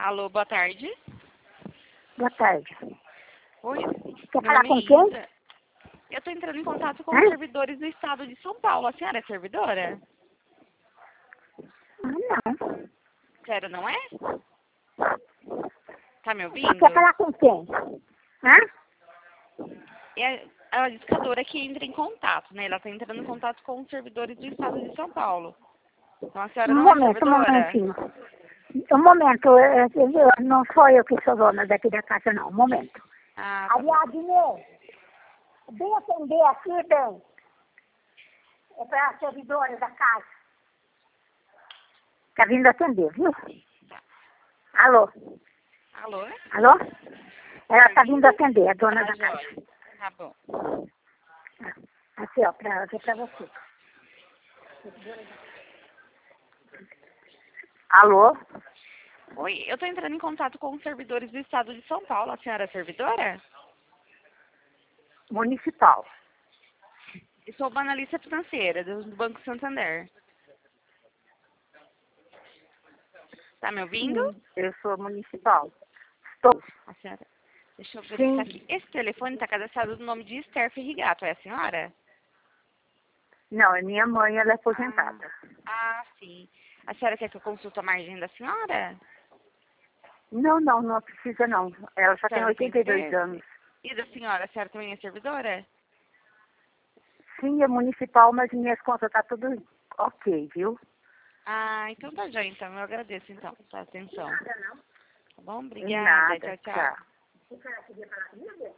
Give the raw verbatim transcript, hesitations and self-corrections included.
Alô, boa tarde. Boa tarde. Oi, Quer meu falar nome com é quem? Isa. Eu estou entrando em contato com Hã? os servidores do estado de São Paulo. A senhora é servidora? Ah, não. Sério, não é? Tá me Você ouvindo? quer falar com quem? Hã? É a discadora que entra em contato, né? Ela está entrando em contato com os servidores do estado de São Paulo. Então a senhora Um não é momento, um servidora? momentinho. Um momento, eu- eu- eu- não sou eu que sou dona daqui da casa, não. Um momento. Ah, tá bom. Ariadne, vem atender aqui, bem. É para a servidora da casa. Tá vindo atender, viu? Alô? Alô? Alô? Ela tá vindo atender, a dona Tá, da casa. joia. Tá bom. Aqui, ó, pra, aqui pra você. Alô? Oi, eu estou entrando em contato com os servidores do estado de São Paulo. A senhora é servidora? Municipal. Eu sou uma analista financeira do Banco Santander. Tá me ouvindo? Sim, eu sou municipal. Estou. A senhora... Deixa eu Sim. verificar aqui. Esse telefone está cadastrado no nome de Esther Ferrigato. É a senhora? Não, é minha mãe, ela é Ah, aposentada. ah, sim. A senhora quer que eu consulte a margem da senhora? Não, não, não precisa não. Ela já A tem senhora tem oitenta e dois certeza? anos. E da senhora? A senhora também é servidora? Sim, é municipal, mas minhas contas tá tudo ok, viu? Ah, então tá já, então. Eu agradeço, então, pela atenção. Nada não. Tá bom? Em Obrigada. nada, Tchau, tchau. tchau.